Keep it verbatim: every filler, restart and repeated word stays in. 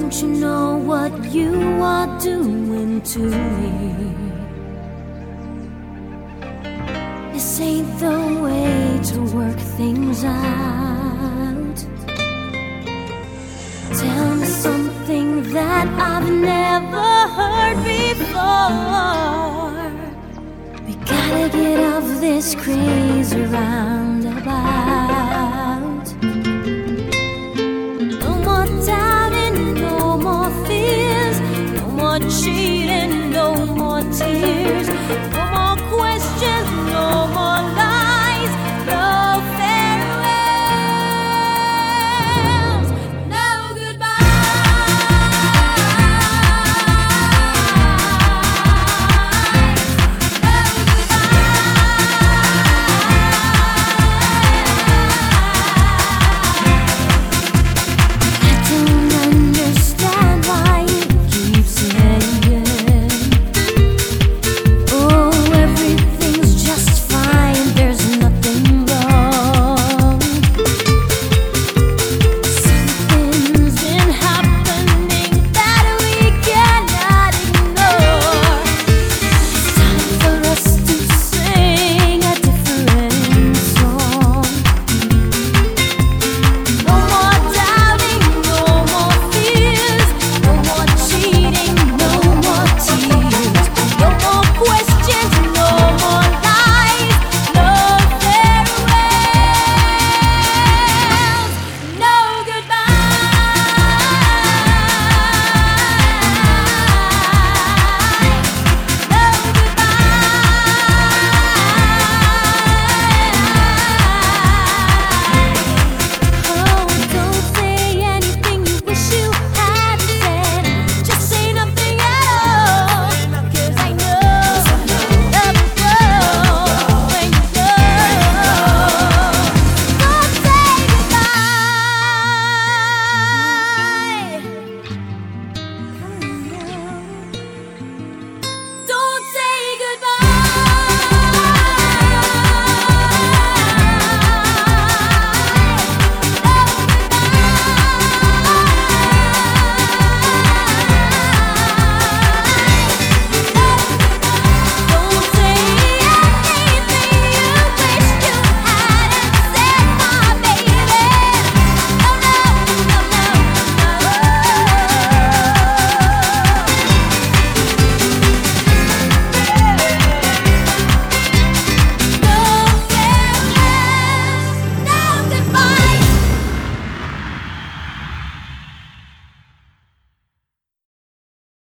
Don't you know what you are doing to me? This ain't the way to work things out. Tell me something that I've never heard before. We gotta get off this crazy roundabout. No more doubting, no more fears, no more cheating, no more tears.